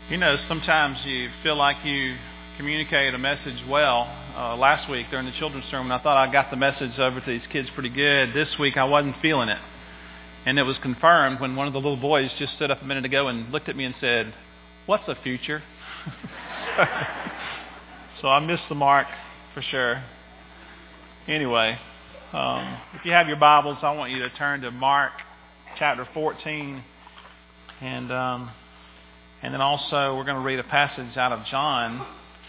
You know, sometimes you feel like you communicate a message well. Last week during the children's sermon, I thought I got the message over to these kids pretty good. This week I wasn't feeling it. And it was confirmed when one of the little boys just stood up a minute ago and looked at me and said, "What's a future?" So I missed the mark for sure. Anyway, if you have your Bibles, I want you to turn to Mark chapter 14. And then also we're going to read a passage out of John,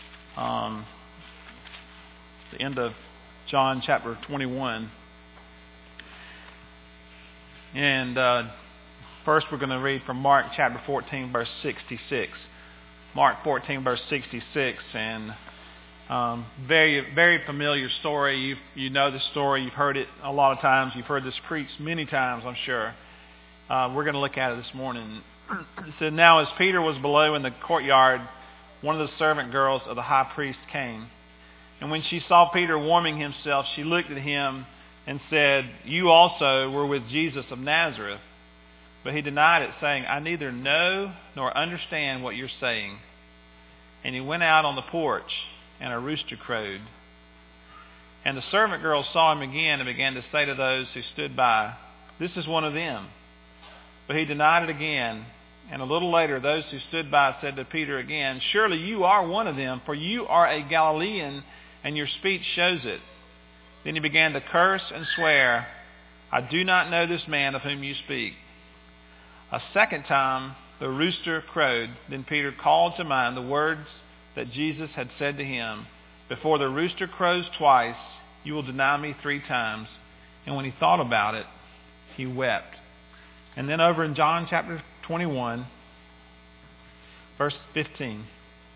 the end of John chapter 21. And first we're going to read from Mark chapter 14, verse 66. Mark 14, verse 66, and very, very familiar story. You know the story. You've heard it a lot of times. You've heard this preached many times, I'm sure. We're going to look at it this morning. It said, "Now as Peter was below in the courtyard, one of the servant girls of the high priest came. And when she saw Peter warming himself, she looked at him and said, 'You also were with Jesus of Nazareth.' But he denied it, saying, 'I neither know nor understand what you're saying.' And he went out on the porch, and a rooster crowed. And the servant girl saw him again and began to say to those who stood by, 'This is one of them.' But he denied it again. And a little later, those who stood by said to Peter again, 'Surely you are one of them, for you are a Galilean, and your speech shows it.' Then he began to curse and swear, 'I do not know this man of whom you speak.' A second time the rooster crowed. Then Peter called to mind the words that Jesus had said to him, 'Before the rooster crows twice, you will deny me 3 times.' And when he thought about it, he wept." And then over in John chapter 21, verse 15.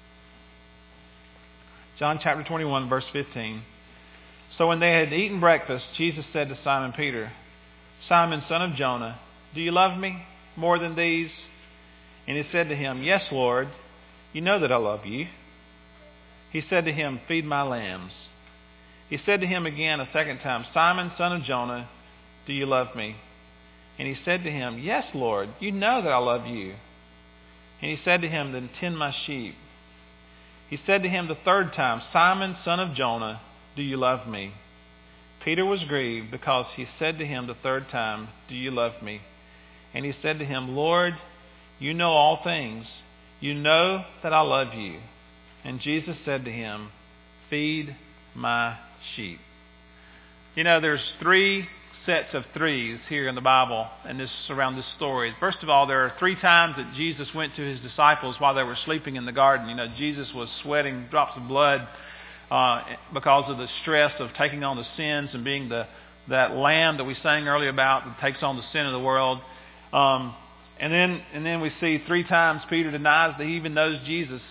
John chapter 21, verse 15. "So when they had eaten breakfast, Jesus said to Simon Peter, 'Simon, son of Jonah, do you love me more than these?' And he said to him, 'Yes, Lord, you know that I love you.' He said to him, 'Feed my lambs.' He said to him again a second time, 'Simon, son of Jonah, do you love me?' And he said to him, 'Yes, Lord, you know that I love you.' And he said to him, 'Then tend my sheep.' He said to him the third time, 'Simon, son of Jonah, do you love me?' Peter was grieved because he said to him the third time, 'Do you love me?' And he said to him, 'Lord, you know all things. You know that I love you.' And Jesus said to him, 'Feed my sheep.'" You know, there's 3 sets of 3s here in the Bible and around this story. First of all, there are 3 times that Jesus went to his disciples while they were sleeping in the garden. You know, Jesus was sweating drops of blood because of the stress of taking on the sins and being that lamb that we sang earlier about that takes on the sin of the world. And then we see 3 times Peter denies that he even knows Jesus.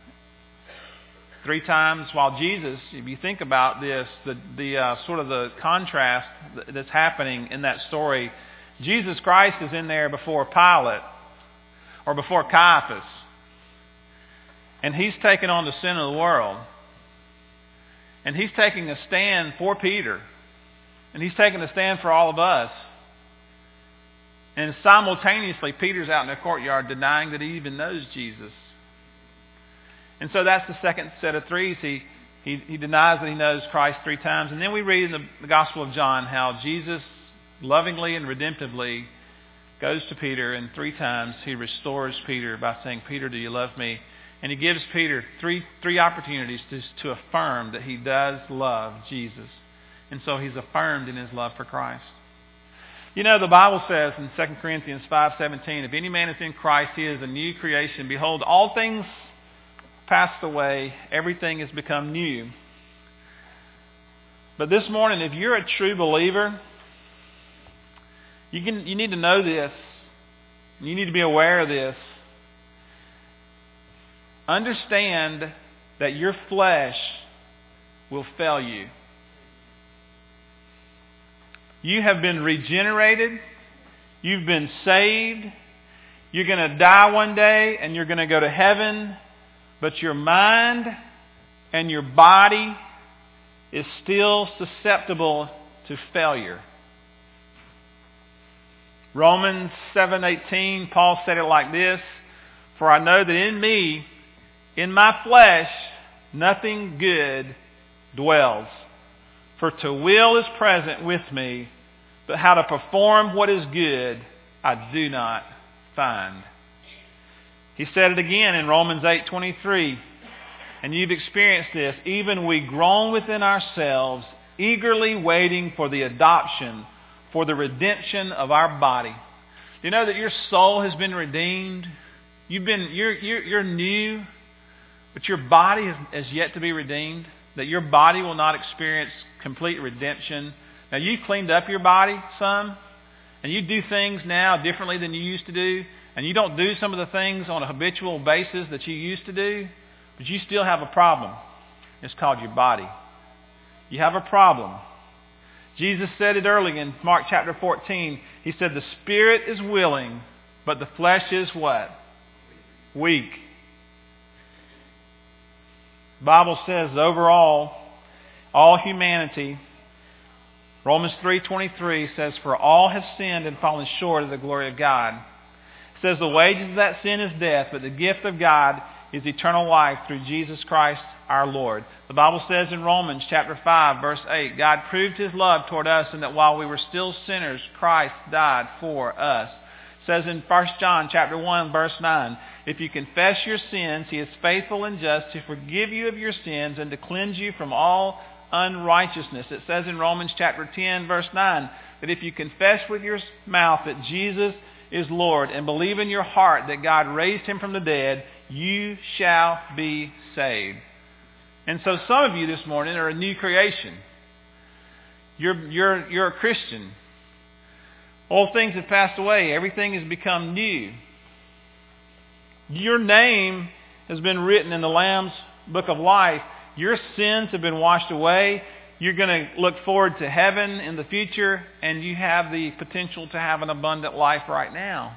3 times while Jesus, if you think about this, the sort of the contrast that's happening in that story, Jesus Christ is in there before Pilate or before Caiaphas, and he's taken on the sin of the world, and he's taking a stand for Peter, and he's taking a stand for all of us. And simultaneously, Peter's out in the courtyard denying that he even knows Jesus. And so that's the second set of 3s. He denies that he knows Christ 3 times. And then we read in the Gospel of John how Jesus lovingly and redemptively goes to Peter, and 3 times he restores Peter by saying, "Peter, do you love me?" And he gives Peter three opportunities to affirm that he does love Jesus. And so he's affirmed in his love for Christ. You know, the Bible says in 2 Corinthians 5:17, "If any man is in Christ, he is a new creation. Behold, all things passed away, everything has become new." But this morning, if you're a true believer, you need to know this. You need to be aware of this. Understand that your flesh will fail you. You have been regenerated. You've been saved. You're going to die one day and you're going to go to heaven. But your mind and your body is still susceptible to failure. Romans 7:18, Paul said it like this, For I know that in me, in my flesh, nothing good dwells. For to will is present with me, but how to perform what is good, I do not find. He said it again in Romans 8:23, and you've experienced this. Even we groan within ourselves, eagerly waiting for the adoption, for the redemption of our body. Do you know that your soul has been redeemed? You're new, but your body has yet to be redeemed. That your body will not experience complete redemption. Now you cleaned up your body some, and you do things now differently than you used to do, and you don't do some of the things on a habitual basis that you used to do, but you still have a problem. It's called your body. You have a problem. Jesus said it early in Mark chapter 14. He said, the spirit is willing, but the flesh is what? Weak. The Bible says overall, all humanity, Romans 3:23 says, for all have sinned and fallen short of the glory of God. It says the wages of that sin is death, but the gift of God is eternal life through Jesus Christ our Lord. The Bible says in Romans chapter 5, verse 8, God proved his love toward us in that while we were still sinners, Christ died for us. It says in 1 John chapter 1, verse 9, if you confess your sins, he is faithful and just to forgive you of your sins and to cleanse you from all unrighteousness. It says in Romans chapter 10, verse 9, that if you confess with your mouth that Jesus is Lord and believe in your heart that God raised him from the dead, you shall be saved. And so some of you this morning are a new creation. You're a Christian. Old things have passed away. Everything has become new. Your name has been written in the Lamb's book of life. Your sins have been washed away. You're going to look forward to heaven in the future, and you have the potential to have an abundant life right now.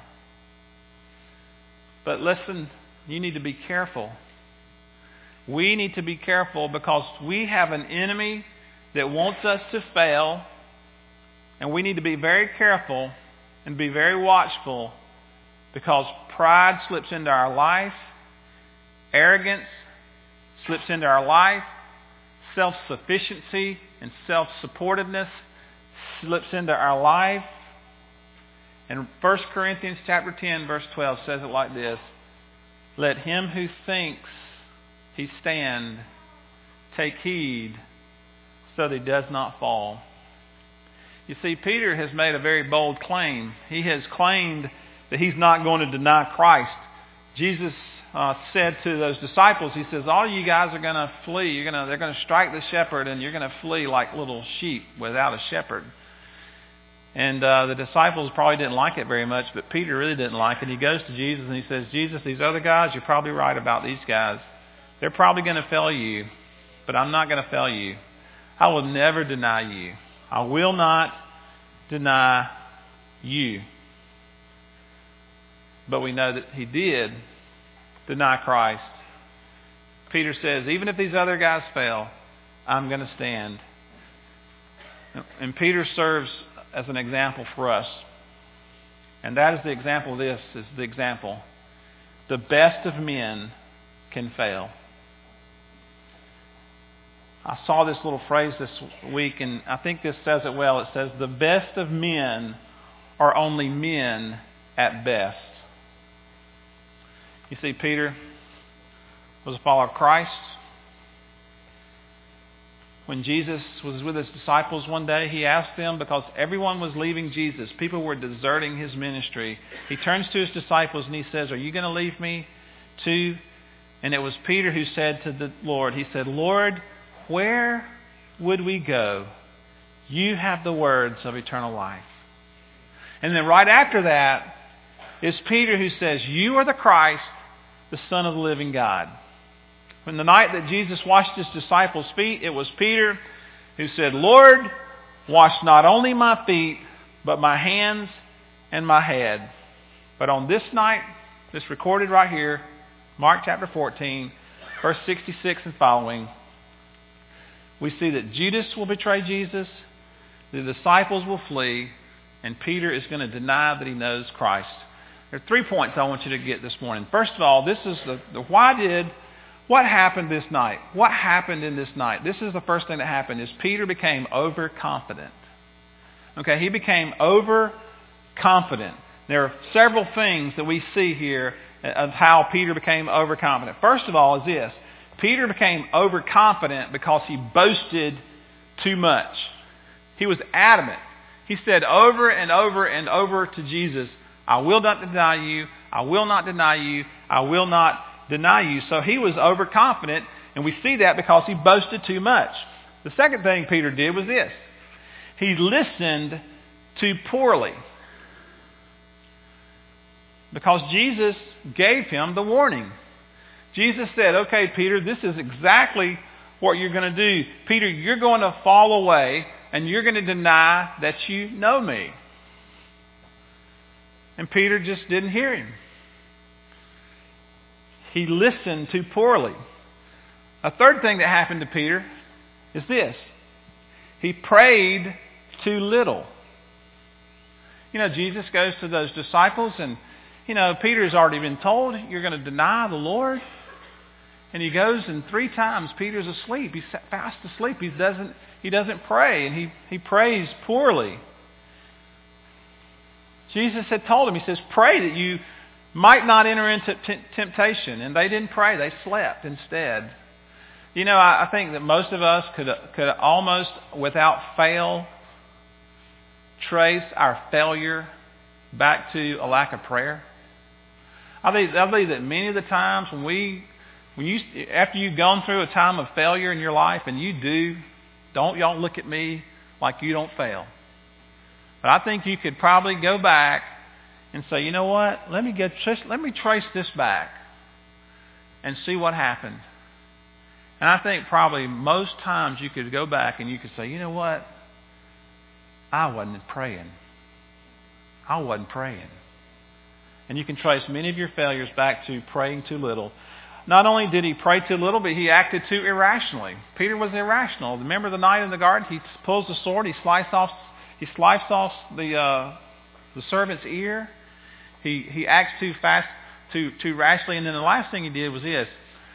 But listen, you need to be careful. We need to be careful because we have an enemy that wants us to fail, and we need to be very careful and be very watchful because pride slips into our life, arrogance slips into our life, self-sufficiency and self-supportiveness slips into our life. And 1 Corinthians chapter 10, verse 12 says it like this, let him who thinks he stand take heed so that he does not fall. You see, Peter has made a very bold claim. He has claimed that he's not going to deny Christ. Jesus said to those disciples, he says, all you guys are going to flee. They're going to strike the shepherd and you're going to flee like little sheep without a shepherd. And the disciples probably didn't like it very much, but Peter really didn't like it. He goes to Jesus and he says, Jesus, these other guys, you're probably right about these guys. They're probably going to fail you, but I'm not going to fail you. I will never deny you. I will not deny you. But we know that he did deny Christ. Peter says, even if these other guys fail, I'm going to stand. And Peter serves as an example for us. And that is the example of this, is the example. The best of men can fail. I saw this little phrase this week, and I think this says it well. It says, the best of men are only men at best. You see, Peter was a follower of Christ. When Jesus was with his disciples one day, he asked them, because everyone was leaving Jesus, people were deserting his ministry. He turns to his disciples and he says, are you going to leave me too? And it was Peter who said to the Lord, he said, Lord, where would we go? You have the words of eternal life. And then right after that is Peter who says, you are the Christ, the Son of the living God. When the night that Jesus washed his disciples' feet, it was Peter who said, Lord, wash not only my feet, but my hands and my head. But on this night, this recorded right here, Mark chapter 14, verse 66 and following, we see that Judas will betray Jesus, the disciples will flee, and Peter is going to deny that he knows Christ. There are 3 points I want you to get this morning. First of all, this is what happened this night? What happened in this night? This is the first thing that happened, is Peter became overconfident. Okay, he became overconfident. There are several things that we see here of how Peter became overconfident. First of all is this. Peter became overconfident because he boasted too much. He was adamant. He said over and over and over to Jesus, I will not deny you, I will not deny you, I will not deny you. So he was overconfident, and we see that because he boasted too much. The second thing Peter did was this. He listened too poorly. Because Jesus gave him the warning. Jesus said, okay, Peter, this is exactly what you're going to do. Peter, you're going to fall away and you're going to deny that you know me. And Peter just didn't hear him. He listened too poorly. A third thing that happened to Peter is this. He prayed too little. You know, Jesus goes to those disciples and, you know, Peter's already been told, you're going to deny the Lord. And he goes and 3 times Peter's asleep. He's fast asleep. He doesn't pray, and he prays poorly. Jesus had told him, he says, pray that you might not enter into temptation. And they didn't pray. They slept instead. You know, I think that most of us could almost without fail trace our failure back to a lack of prayer. I believe that many of the times after you've gone through a time of failure in your life, and don't y'all look at me like you don't fail. But I think you could probably go back and say, you know what? Let me trace this back and see what happened. And I think probably most times you could go back and you could say, you know what? I wasn't praying. And you can trace many of your failures back to praying too little. Not only did he pray too little, but he acted too irrationally. Peter was irrational. Remember the night in the garden? He pulls the sword. He sliced off the servant's ear. He acts too fast, too rashly. And then the last thing he did was this.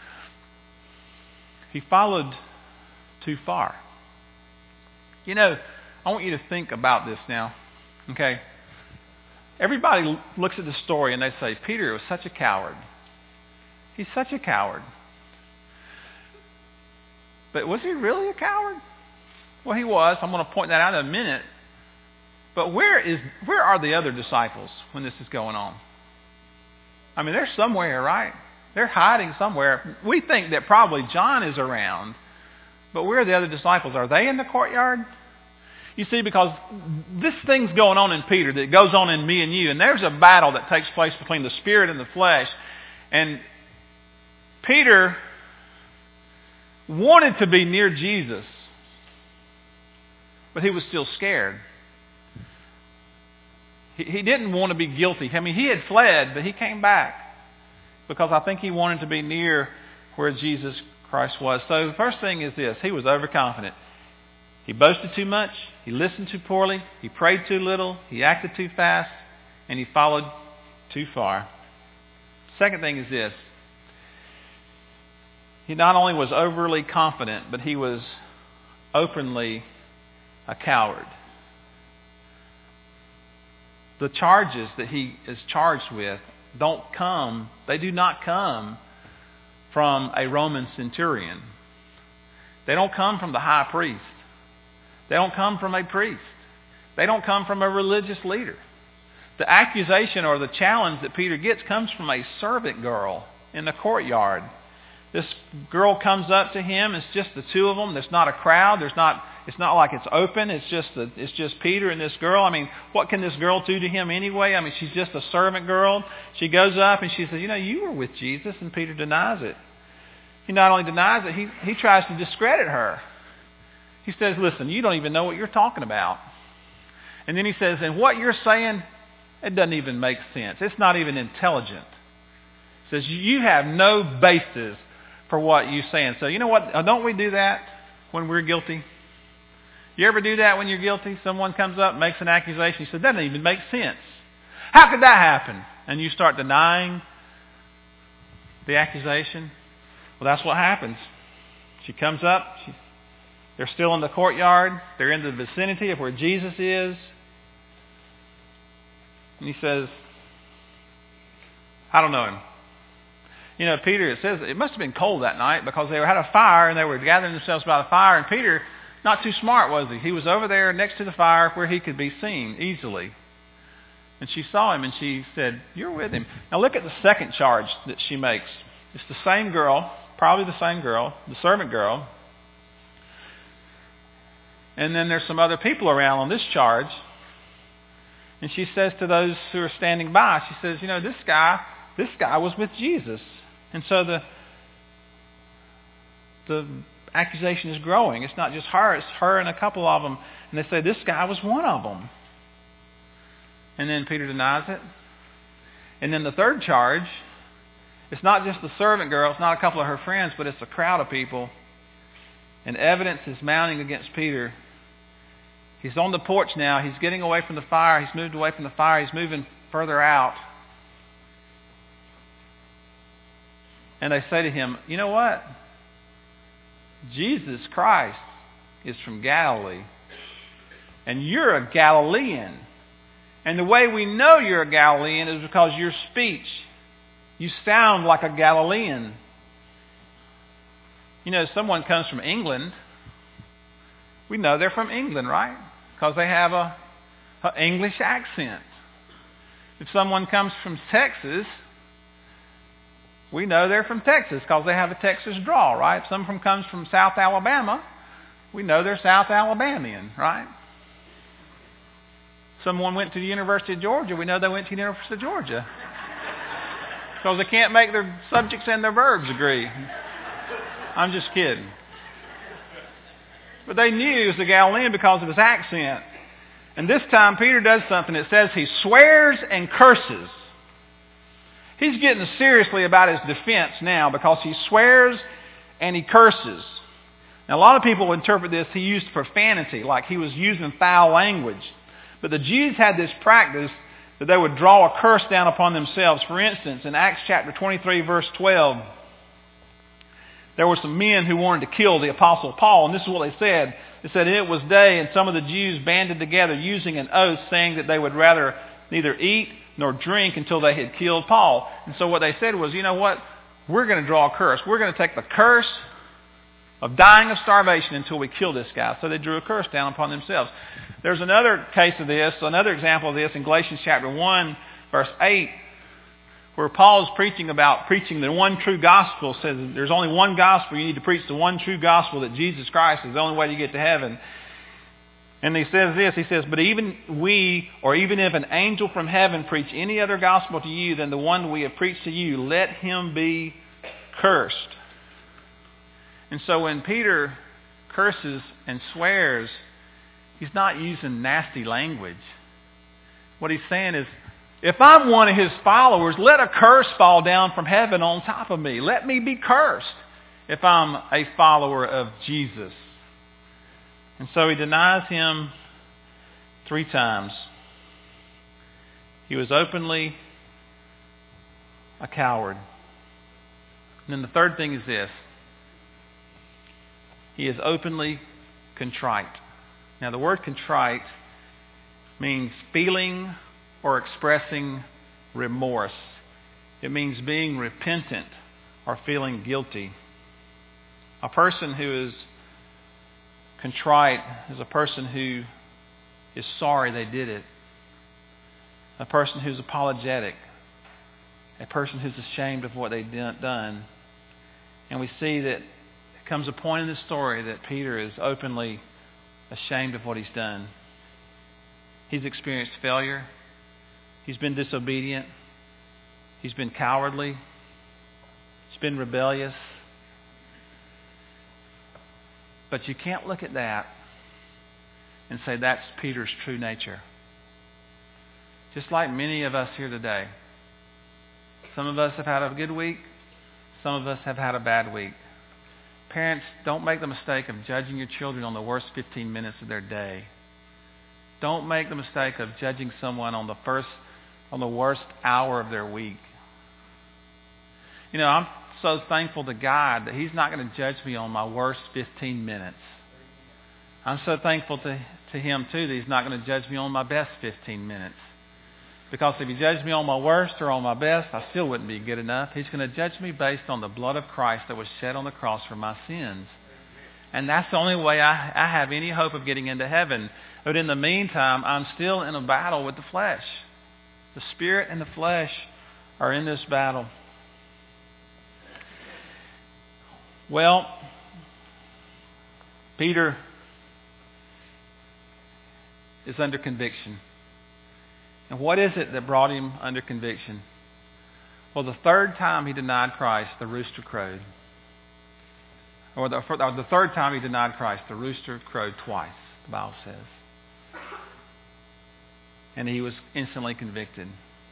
He followed too far. You know, I want you to think about this now. Okay? Everybody looks at the story and they say, Peter was such a coward. He's such a coward. But was he really a coward? Well, he was. I'm going to point that out in a minute. But where are the other disciples when this is going on? I mean, they're somewhere, right? They're hiding somewhere. We think that probably John is around. But where are the other disciples? Are they in the courtyard? You see, because this thing's going on in Peter that goes on in me and you. And there's a battle that takes place between the spirit and the flesh. And Peter wanted to be near Jesus, but he was still scared. He didn't want to be guilty. I mean, he had fled, but he came back because I think he wanted to be near where Jesus Christ was. So the first thing is this. He was overconfident. He boasted too much. He listened too poorly. He prayed too little. He acted too fast. And he followed too far. Second thing is this. He not only was overly confident, but he was openly a coward. The charges that he is charged with they do not come from a Roman centurion. They don't come from the high priest. They don't come from a priest. They don't come from a religious leader. The accusation or the challenge that Peter gets comes from a servant girl in the courtyard. This girl comes up to him. It's just the two of them. There's not a crowd. It's not like it's open. It's just Peter and this girl. I mean, what can this girl do to him anyway? I mean, she's just a servant girl. She goes up and she says, you know, you were with Jesus. And Peter denies it. He not only denies it, he tries to discredit her. He says, listen, you don't even know what you're talking about. And then he says, and what you're saying, it doesn't even make sense. It's not even intelligent. He says, you have no basis for what you're saying. So you know what? Don't we do that when we're guilty? You ever do that when you're guilty? Someone comes up, makes an accusation. You say, that doesn't even make sense. How could that happen? and you start denying the accusation, well, that's what happens. She comes up. They're still in the courtyard. They're in the vicinity of where Jesus is. And he says, I don't know him. Peter, it says, it must have been cold that night because they had a fire and they were gathering themselves by the fire. And Peter, not too smart, was he? He was over there next to the fire where he could be seen easily. And she saw him and she said, you're with him. Now look at the second charge that she makes. It's the same girl, probably the same girl, the servant girl. And then there's some other people around on this charge. And she says to those who are standing by, she says, this guy was with Jesus. And so the accusation is growing. It's not just her, it's her and a couple of them. And they say, this guy was one of them. And then Peter denies it. And then the third charge, it's not just the servant girl, it's not a couple of her friends, but it's a crowd of people. And evidence is mounting against Peter. He's on the porch now. He's getting away from the fire. He's moved away from the fire. He's moving further out. And they say to him, you know what? Jesus Christ is from Galilee. And you're a Galilean. And the way we know you're a Galilean is because your speech, you sound like a Galilean. Someone comes from England. We know they're from England, right? Because they have an English accent. If someone comes from Texas, we know they're from Texas because they have a Texas drawl, right? If someone comes from South Alabama, we know they're South Alabamian, right? Someone went to the University of Georgia, we know they went to the University of Georgia. Because they can't make their subjects and their verbs agree. I'm just kidding. But they knew he was a Galilean because of his accent. And this time Peter does something. It says he swears and curses. He's getting seriously about his defense now because he swears and he curses. Now a lot of people interpret this, he used profanity, like he was using foul language. But the Jews had this practice that they would draw a curse down upon themselves. For instance, in Acts chapter 23, verse 12, there were some men who wanted to kill the Apostle Paul, and this is what they said. They said, it was day, and some of the Jews banded together using an oath, saying that they would rather neither eat nor drink until they had killed Paul. And so what they said was, you know what? We're going to draw a curse. We're going to take the curse of dying of starvation until we kill this guy. So they drew a curse down upon themselves. There's another case of this, another example of this in Galatians chapter 1, verse 8, where Paul is preaching about preaching the one true gospel. Says there's only one gospel. You need to preach the one true gospel, that Jesus Christ is the only way to get to heaven. And he says this, he says, but even we, or even if an angel from heaven preach any other gospel to you than the one we have preached to you, let him be cursed. And so when Peter curses and swears, he's not using nasty language. What he's saying is, if I'm one of his followers, let a curse fall down from heaven on top of me. Let me be cursed if I'm a follower of Jesus. And so he denies him 3 times. He was openly a coward. And then the third thing is this. He is openly contrite. Now the word contrite means feeling or expressing remorse. It means being repentant or feeling guilty. A person who is contrite is a person who is sorry they did it. A person who's apologetic. A person who's ashamed of what they've done. And we see that there comes a point in the story that Peter is openly ashamed of what he's done. He's experienced failure. He's been disobedient. He's been cowardly. He's been rebellious. But you can't look at that and say that's Peter's true nature. Just like many of us here today. Some of us have had a good week. Some of us have had a bad week. Parents, don't make the mistake of judging your children on the worst 15 minutes of their day. Don't make the mistake of judging someone on the first on the worst hour of their week. You know, I'm so thankful to God that He's not going to judge me on my worst 15 minutes. I'm so thankful to Him, too, that He's not going to judge me on my best 15 minutes. Because if He judged me on my worst or on my best, I still wouldn't be good enough. He's going to judge me based on the blood of Christ that was shed on the cross for my sins. And that's the only way I have any hope of getting into heaven. But in the meantime, I'm still in a battle with the flesh. The spirit and the flesh are in this battle. Well, Peter is under conviction. And what is it that brought him under conviction? Well, the third time he denied Christ, the rooster crowed. Or the third time he denied Christ, the rooster crowed twice, the Bible says. And he was instantly convicted.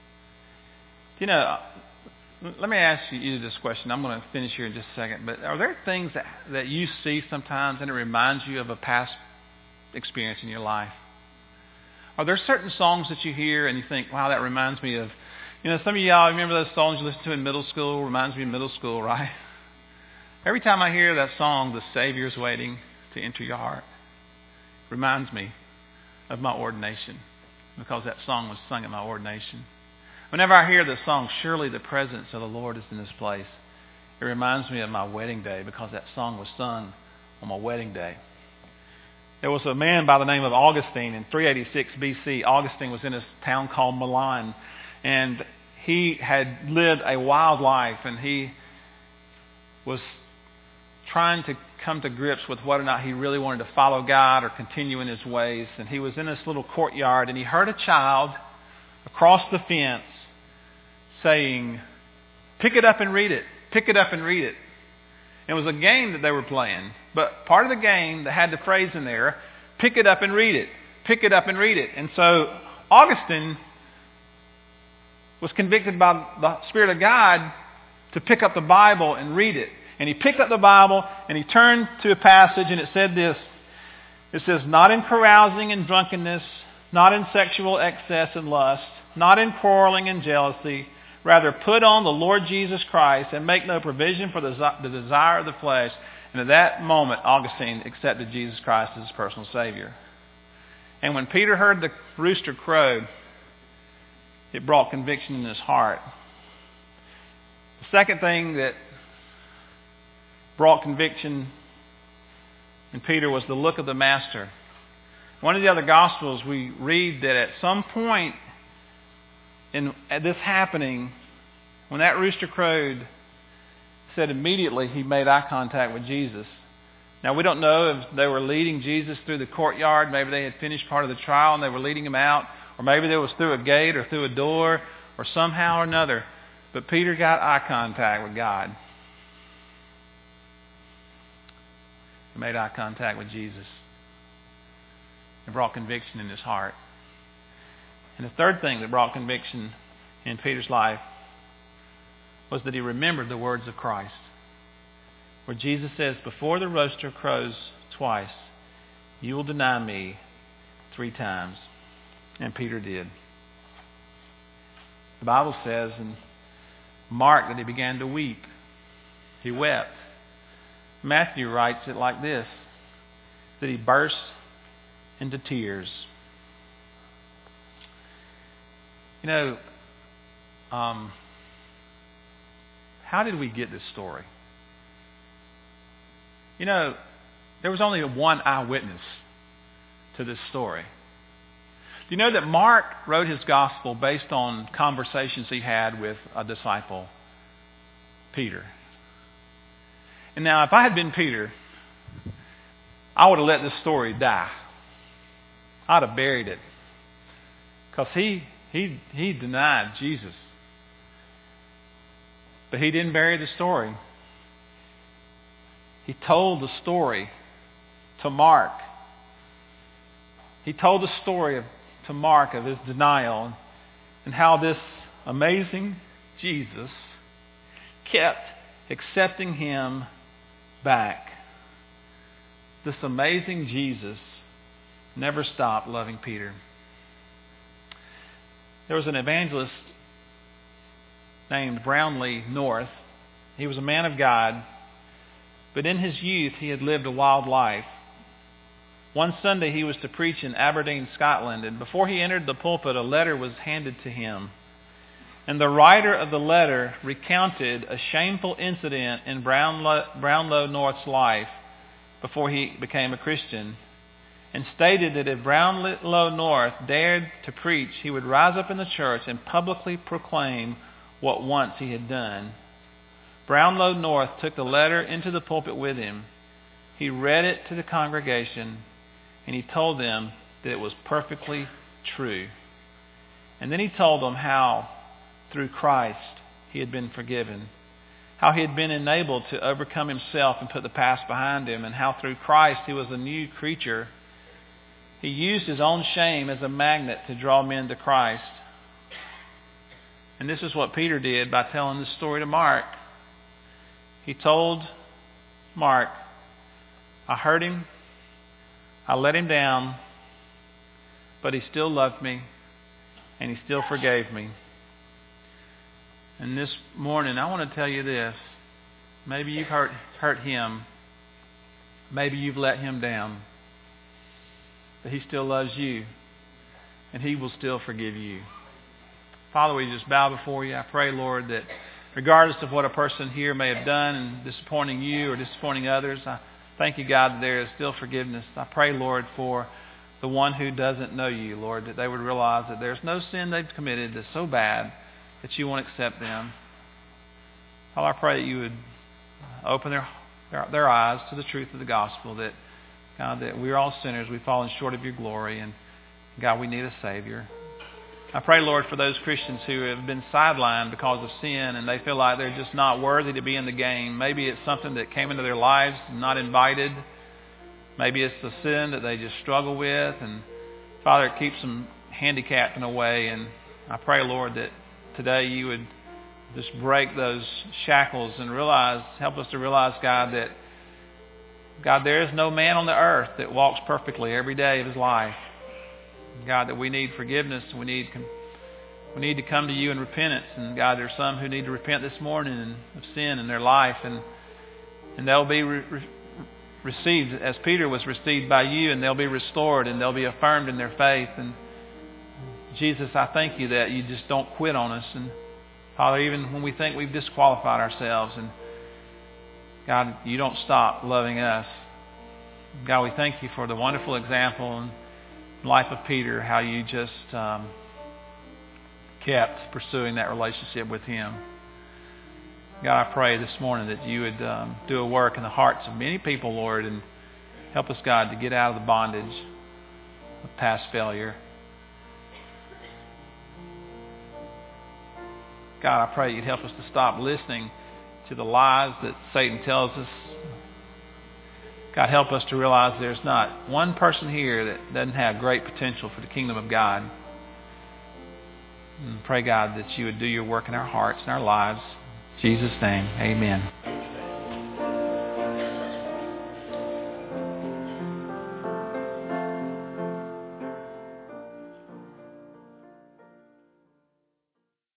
You know, let me ask you this question. I'm going to finish here in just a second. But are there things that you see sometimes and it reminds you of a past experience in your life? Are there certain songs that you hear and you think, wow, that reminds me of, you know, some of y'all remember those songs you listened to in middle school? Reminds me of middle school, right? Every time I hear that song, The Savior's Waiting to Enter Your Heart, reminds me of my ordination, because that song was sung at my ordination. Whenever I hear the song, Surely the Presence of the Lord is in this place, it reminds me of my wedding day, because that song was sung on my wedding day. There was a man by the name of Augustine in 386 BC. Augustine was in a town called Milan, and he had lived a wild life, and he was trying to come to grips with whether or not he really wanted to follow God or continue in his ways. And he was in this little courtyard, and he heard a child across the fence saying, "Pick it up and read it. Pick it up and read it." It was a game that they were playing, but part of the game that had the phrase in there, "Pick it up and read it. Pick it up and read it." And so Augustine was convicted by the Spirit of God to pick up the Bible and read it. And he picked up the Bible and he turned to a passage, and it said this. It says, "Not in carousing and drunkenness, not in sexual excess and lust, not in quarreling and jealousy. Rather, put on the Lord Jesus Christ and make no provision for the desire of the flesh." And at that moment, Augustine accepted Jesus Christ as his personal Savior. And when Peter heard the rooster crow, it brought conviction in his heart. The second thing that brought conviction in Peter was the look of the Master. One of the other Gospels, we read that at some point at this happening, when that rooster crowed, said immediately he made eye contact with Jesus. Now, we don't know if they were leading Jesus through the courtyard. Maybe they had finished part of the trial and they were leading him out. Or maybe it was through a gate or through a door or somehow or another. But Peter got eye contact with God. He made eye contact with Jesus. It brought conviction in his heart. And the third thing that brought conviction in Peter's life was that he remembered the words of Christ, where Jesus says, "Before the rooster crows twice, you will deny me 3 times." And Peter did. The Bible says in Mark that he began to weep. He wept. Matthew writes it like this, that he burst into tears. You know, how did we get this story? You know, there was only one eyewitness to this story. Do you know that Mark wrote his gospel based on conversations he had with a disciple, Peter? And now, if I had been Peter, I would have let this story die. I'd have buried it. Because he denied Jesus. But he didn't bury the story. He told the story to Mark. He told the story to Mark of his denial and how this amazing Jesus kept accepting him back. This amazing Jesus never stopped loving Peter. There was an evangelist named Brownlee North. He was a man of God, but in his youth he had lived a wild life. One Sunday he was to preach in Aberdeen, Scotland, and before he entered the pulpit, a letter was handed to him. And the writer of the letter recounted a shameful incident in Brownlow North's life before he became a Christian, and stated that if Brownlow North dared to preach, he would rise up in the church and publicly proclaim what once he had done. Brownlow North took the letter into the pulpit with him. He read it to the congregation, and he told them that it was perfectly true. And then he told them how, through Christ, he had been forgiven, how he had been enabled to overcome himself and put the past behind him, and how through Christ he was a new creature. He used his own shame as a magnet to draw men to Christ. And this is what Peter did by telling this story to Mark. He told Mark, I hurt him, I let him down, but he still loved me, and he still forgave me. And this morning, I want to tell you this. Maybe you've hurt him. Maybe you've let him down. But he still loves you, and he will still forgive you. Father, we just bow before you. I pray, Lord, that regardless of what a person here may have done in disappointing you or disappointing others, I thank you, God, that there is still forgiveness. I pray, Lord, for the one who doesn't know you, Lord, that they would realize that there's no sin they've committed that's so bad that you won't accept them. Father, I pray that you would open their eyes to the truth of the gospel, that, God, that we're all sinners. We've fallen short of your glory, and God, we need a Savior. I pray, Lord, for those Christians who have been sidelined because of sin and they feel like they're just not worthy to be in the game. Maybe it's something that came into their lives not invited. Maybe it's the sin that they just struggle with, and Father, it keeps them handicapped in a way. And I pray, Lord, that today you would just break those shackles and help us to realize, God, that God, there is no man on the earth that walks perfectly every day of his life. God, that we need forgiveness. We need to come to you in repentance. And God, there's some who need to repent this morning of sin in their life, and they'll be received as Peter was received by you, and they'll be restored, and they'll be affirmed in their faith. And Jesus, I thank you that you just don't quit on us. And Father, even when we think we've disqualified ourselves, and God, you don't stop loving us. God, we thank you for the wonderful example and life of Peter, how you just kept pursuing that relationship with him. God, I pray this morning that you would do a work in the hearts of many people, Lord, and help us, God, to get out of the bondage of past failure. God, I pray you'd help us to stop listening to the lies that Satan tells us. God, help us to realize there's not one person here that doesn't have great potential for the kingdom of God. And pray, God, that you would do your work in our hearts and our lives. In Jesus' name, amen.